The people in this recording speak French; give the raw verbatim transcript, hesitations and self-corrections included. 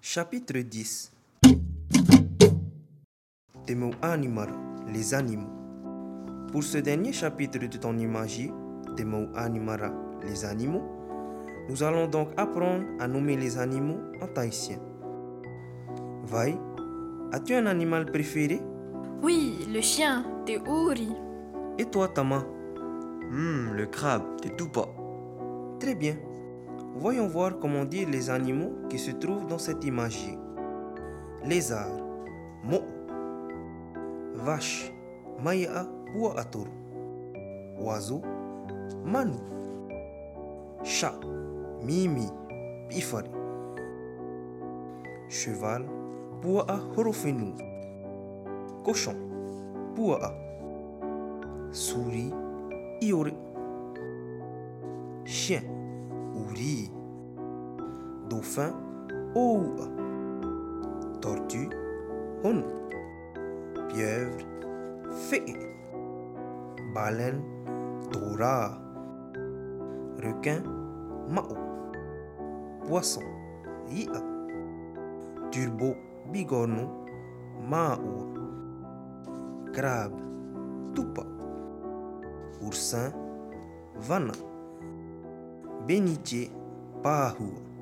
Chapitre dix. Temo animar, les animaux. Pour ce dernier chapitre de ton imagie, Temo animara, les animaux, nous allons donc apprendre à nommer les animaux en tahitien. Vai, as-tu un animal préféré? Oui, le chien, de Ouri. Et toi, Tama? Hmm, le crabe, de Tupa. Très bien. Voyons voir comment dire les animaux qui se trouvent dans cette imagie. Lézard, mo. Vache, maya pua atoro. Oiseau, manu. Chat, mimi, pifari. Cheval, pua horofenu. Cochon, pua. Souris, iore. Chien, ouri. Dauphin, oua. Tortue, honu. Pieuvre, fée. Baleine, tora. Requin, mao. Poisson, ia. Turbo, bigorneau, mao. Crabe, tupa. Oursin, vana. Bénitier, pahua.